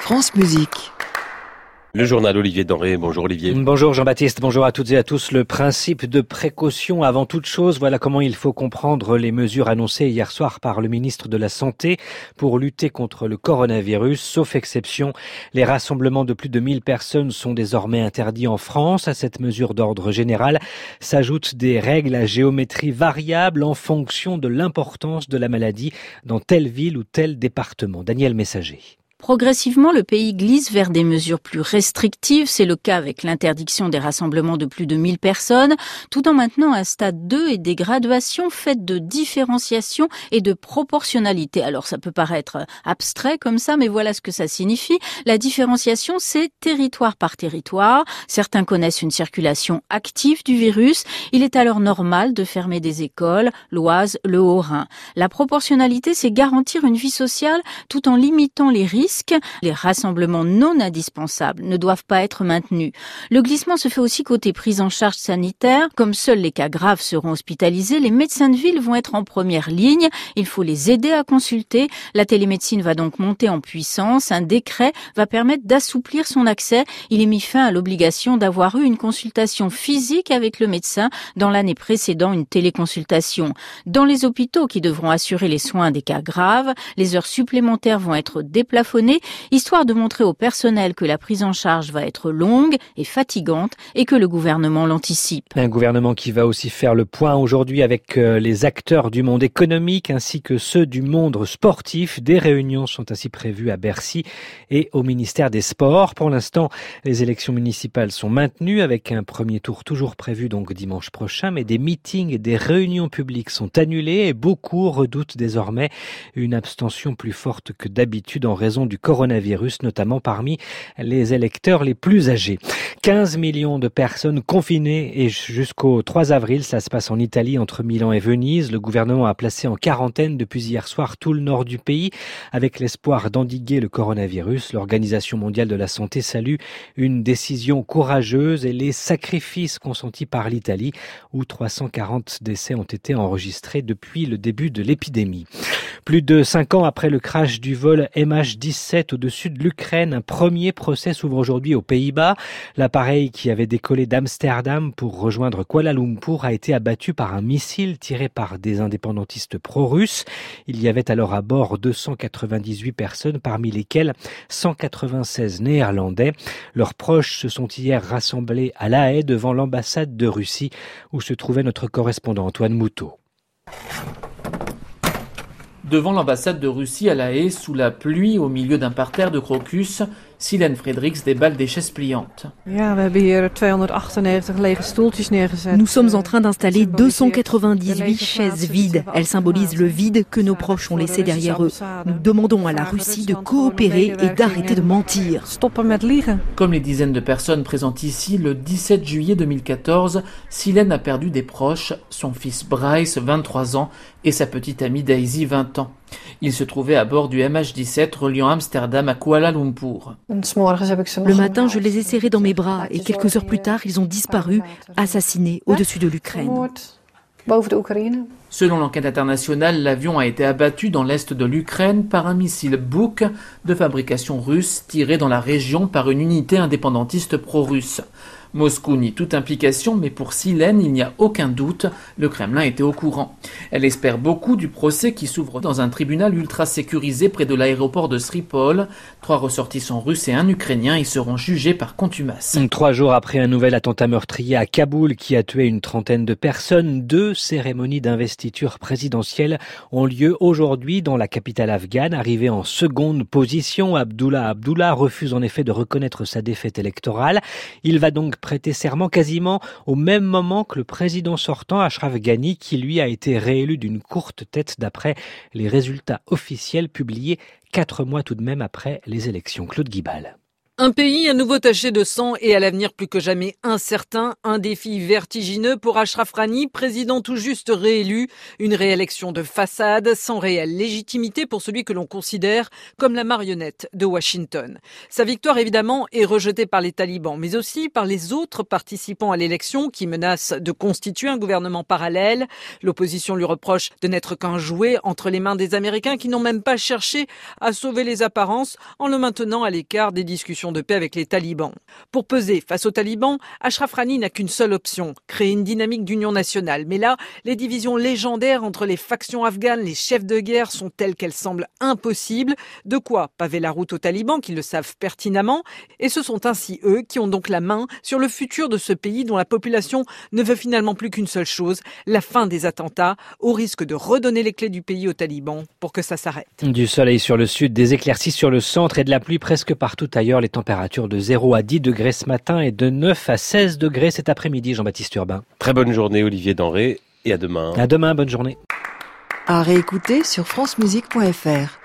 France Musique. Le journal Olivier Denré. Bonjour Olivier. Bonjour Jean-Baptiste, bonjour à toutes et à tous. Le principe de précaution avant toute chose, voilà comment il faut comprendre les mesures annoncées hier soir par le ministre de la Santé pour lutter contre le coronavirus. Sauf exception, les rassemblements de plus de 1000 personnes sont désormais interdits en France. À cette mesure d'ordre général s'ajoutent des règles à géométrie variable en fonction de l'importance de la maladie dans telle ville ou tel département. Daniel Messager. Progressivement, le pays glisse vers des mesures plus restrictives. C'est le cas avec l'interdiction des rassemblements de plus de 1000 personnes, tout en maintenant un stade 2 et des graduations faites de différenciation et de proportionnalité. Alors ça peut paraître abstrait comme ça, mais voilà ce que ça signifie. La différenciation, c'est territoire par territoire. Certains connaissent une circulation active du virus. Il est alors normal de fermer des écoles, l'Oise, le Haut-Rhin. La proportionnalité, c'est garantir une vie sociale tout en limitant les risques. Les rassemblements non indispensables ne doivent pas être maintenus. Le glissement se fait aussi côté prise en charge sanitaire. Comme seuls les cas graves seront hospitalisés, les médecins de ville vont être en première ligne. Il faut les aider à consulter. La télémédecine va donc monter en puissance. Un décret va permettre d'assouplir son accès. Il est mis fin à l'obligation d'avoir eu une consultation physique avec le médecin dans l'année précédant une téléconsultation. Dans les hôpitaux qui devront assurer les soins des cas graves, les heures supplémentaires vont être déplafonnées, histoire de montrer au personnel que la prise en charge va être longue et fatigante et que le gouvernement l'anticipe. Un gouvernement qui va aussi faire le point aujourd'hui avec les acteurs du monde économique ainsi que ceux du monde sportif. Des réunions sont ainsi prévues à Bercy et au ministère des Sports. Pour l'instant, les élections municipales sont maintenues avec un premier tour toujours prévu donc dimanche prochain, mais des meetings et des réunions publiques sont annulés et beaucoup redoutent désormais une abstention plus forte que d'habitude en raison du coronavirus, notamment parmi les électeurs les plus âgés. 15 millions de personnes confinées et jusqu'au 3 avril, ça se passe en Italie entre Milan et Venise. Le gouvernement a placé en quarantaine depuis hier soir tout le nord du pays avec l'espoir d'endiguer le coronavirus. L'Organisation mondiale de la santé salue une décision courageuse et les sacrifices consentis par l'Italie où 340 décès ont été enregistrés depuis le début de l'épidémie. Plus de 5 ans après le crash du vol MH17 au-dessus de l'Ukraine, un premier procès s'ouvre aujourd'hui aux Pays-Bas. L'appareil qui avait décollé d'Amsterdam pour rejoindre Kuala Lumpur a été abattu par un missile tiré par des indépendantistes pro-russes. Il y avait alors à bord 298 personnes, parmi lesquelles 196 Néerlandais. Leurs proches se sont hier rassemblés à La Haye devant l'ambassade de Russie où se trouvait notre correspondant Antoine Moutot. Devant l'ambassade de Russie à La Haye, sous la pluie, au milieu d'un parterre de crocus, Silène Fredericks déballe des chaises pliantes. Nous sommes en train d'installer 298 chaises vides. Elles symbolisent le vide que nos proches ont laissé derrière eux. Nous demandons à la Russie de coopérer et d'arrêter de mentir. Comme les dizaines de personnes présentes ici, le 17 juillet 2014, Silène a perdu des proches, son fils Bryce, 23 ans, et sa petite amie Daisy, 20 ans. Ils se trouvaient à bord du MH17 reliant Amsterdam à Kuala Lumpur. Le matin, je les ai serrés dans mes bras et quelques heures plus tard, ils ont disparu, assassinés au-dessus de l'Ukraine. Selon l'enquête internationale, l'avion a été abattu dans l'est de l'Ukraine par un missile Buk de fabrication russe tiré dans la région par une unité indépendantiste pro-russe. Moscou nie toute implication, mais pour Silène, il n'y a aucun doute, le Kremlin était au courant. Elle espère beaucoup du procès qui s'ouvre dans un tribunal ultra sécurisé près de l'aéroport de Skripal. 3 ressortissants russes et un Ukrainien y seront jugés par contumace. 3 jours après un nouvel attentat meurtrier à Kaboul qui a tué une trentaine de personnes, 2 cérémonies d'investiture présidentielle ont lieu aujourd'hui dans la capitale afghane. Arrivé en seconde position, Abdullah refuse en effet de reconnaître sa défaite électorale. Il va donc prêter serment quasiment au même moment que le président sortant Ashraf Ghani qui lui a été réélu d'une courte tête d'après les résultats officiels publiés 4 mois tout de même après les élections. Claude Guibal. Un pays à nouveau taché de sang et à l'avenir plus que jamais incertain. Un défi vertigineux pour Ashraf Ghani, président tout juste réélu. Une réélection de façade, sans réelle légitimité pour celui que l'on considère comme la marionnette de Washington. Sa victoire, évidemment, est rejetée par les talibans, mais aussi par les autres participants à l'élection qui menacent de constituer un gouvernement parallèle. L'opposition lui reproche de n'être qu'un jouet entre les mains des Américains qui n'ont même pas cherché à sauver les apparences en le maintenant à l'écart des discussions de paix avec les talibans. Pour peser face aux talibans, Ashraf Ghani n'a qu'une seule option, créer une dynamique d'union nationale. Mais là, les divisions légendaires entre les factions afghanes, les chefs de guerre sont telles qu'elles semblent impossibles. De quoi paver la route aux talibans qui le savent pertinemment. Et ce sont ainsi eux qui ont donc la main sur le futur de ce pays dont la population ne veut finalement plus qu'une seule chose, la fin des attentats, au risque de redonner les clés du pays aux talibans pour que ça s'arrête. Du soleil sur le sud, des éclaircies sur le centre et de la pluie presque partout ailleurs. Les températures de 0 à 10 degrés ce matin et de 9 à 16 degrés cet après-midi, Jean-Baptiste Urbain. Très bonne journée, Olivier Denré, et à demain. À demain, bonne journée. À réécouter sur francemusique.fr.